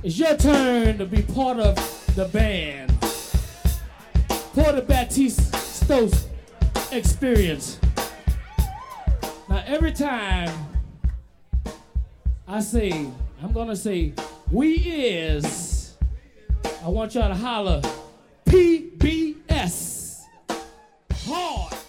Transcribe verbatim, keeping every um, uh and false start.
It's your turn to be part of the band. Porter Batisto's experience. Now every time I say, I'm gonna say, we is, I want y'all to holler, P B S. Hard.